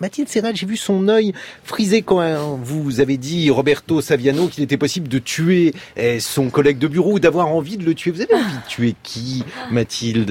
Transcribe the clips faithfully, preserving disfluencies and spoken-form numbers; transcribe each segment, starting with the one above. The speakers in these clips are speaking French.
Mathilde Serrel, j'ai vu son œil frisé quand hein, vous avez dit, Roberto Saviano, qu'il était possible de tuer eh, son collègue de bureau ou d'avoir envie de le tuer. Vous avez envie de tuer qui, Mathilde ?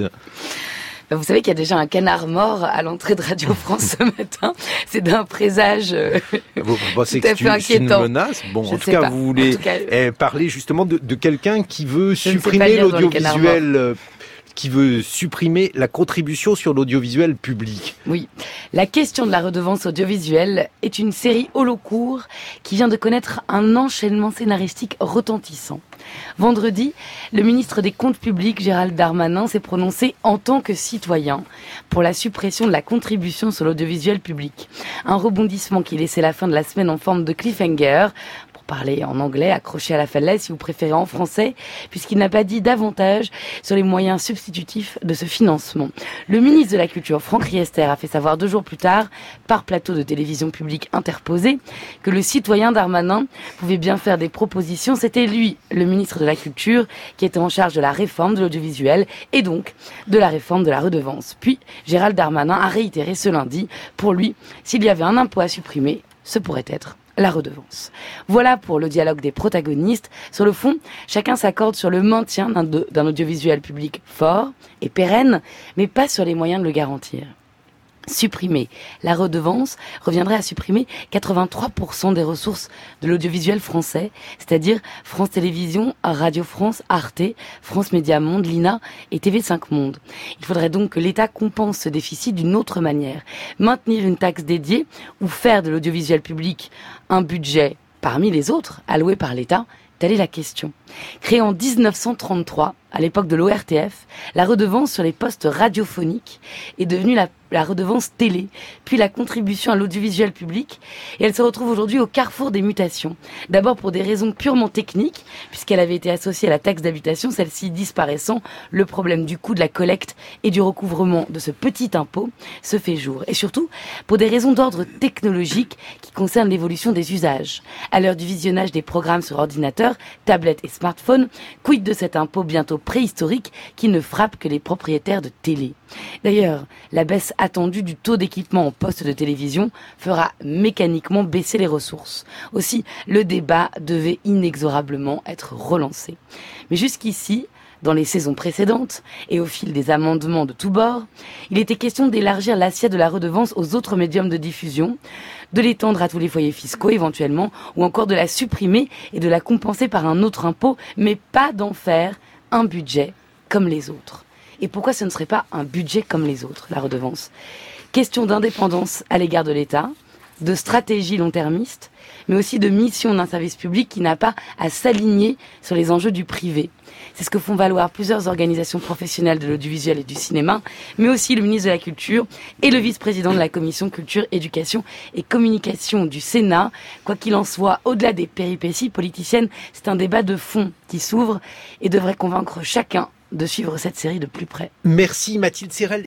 Vous savez qu'il y a déjà un canard mort à l'entrée de Radio France ce matin. C'est d'un présage euh, bon, bon, c'est tout à fait inquiétant. C'est une menace. Bon, je en tout cas, pas. vous voulez cas, eh, parler justement de, de quelqu'un qui veut je supprimer l'audiovisuel, qui veut supprimer la contribution sur l'audiovisuel public. Oui. La question de la redevance audiovisuelle est une série holo-court qui vient de connaître un enchaînement scénaristique retentissant. Vendredi, le ministre des Comptes publics, Gérald Darmanin, s'est prononcé en tant que citoyen pour la suppression de la contribution sur l'audiovisuel public. Un rebondissement qui laissait la fin de la semaine en forme de cliffhanger, pour parler en anglais, accroché à la falaise si vous préférez en français, puisqu'il n'a pas dit davantage sur les moyens substitutifs de ce financement. Le ministre de la Culture, Franck Riester, a fait savoir deux jours plus tard, par plateau de télévision publique interposé, que le citoyen Darmanin pouvait bien faire des propositions. C'était lui, le ministre de la Culture, qui était en charge de la réforme de l'audiovisuel et donc de la réforme de la redevance. Puis, Gérald Darmanin a réitéré ce lundi, pour lui, s'il y avait un impôt à supprimer, ce pourrait être la redevance. Voilà pour le dialogue des protagonistes. Sur le fond, chacun s'accorde sur le maintien d'un, de, d'un audiovisuel public fort et pérenne, mais pas sur les moyens de le garantir. Supprimer la redevance reviendrait à supprimer quatre-vingt-trois pour cent des ressources de l'audiovisuel français, c'est-à-dire France Télévisions, Radio France, Arte, France Média Monde, l'I N A et T V cinq Monde. Il faudrait donc que l'État compense ce déficit d'une autre manière. Maintenir une taxe dédiée ou faire de l'audiovisuel public un budget parmi les autres alloués par l'État. Telle est la question. Créée en dix-neuf cent trente-trois, à l'époque de l'O R T F, la redevance sur les postes radiophoniques est devenue la, la redevance télé, puis la contribution à l'audiovisuel public, et elle se retrouve aujourd'hui au carrefour des mutations. D'abord pour des raisons purement techniques, puisqu'elle avait été associée à la taxe d'habitation, celle-ci disparaissant, le problème du coût de la collecte et du recouvrement de ce petit impôt se fait jour. Et surtout, pour des raisons d'ordre technologique qui concernent l'évolution des usages. À l'heure du visionnage des programmes sur ordinateur, tablette et smartphone, quid de cet impôt bientôt préhistorique qui ne frappe que les propriétaires de télé. D'ailleurs, la baisse attendue du taux d'équipement en poste de télévision fera mécaniquement baisser les ressources. Aussi, le débat devait inexorablement être relancé. Mais jusqu'ici, dans les saisons précédentes, et au fil des amendements de tous bords, il était question d'élargir l'assiette de la redevance aux autres médiums de diffusion, de l'étendre à tous les foyers fiscaux éventuellement, ou encore de la supprimer et de la compenser par un autre impôt, mais pas d'en faire un budget comme les autres. Et pourquoi ce ne serait pas un budget comme les autres, la redevance ? Question d'indépendance à l'égard de l'État, de stratégie long-termiste, mais aussi de mission d'un service public qui n'a pas à s'aligner sur les enjeux du privé. C'est ce que font valoir plusieurs organisations professionnelles de l'audiovisuel et du cinéma, mais aussi le ministre de la Culture et le vice-président de la Commission Culture, Éducation et Communication du Sénat. Quoi qu'il en soit, au-delà des péripéties politiciennes, c'est un débat de fond qui s'ouvre et devrait convaincre chacun de suivre cette série de plus près. Merci Mathilde Serrel.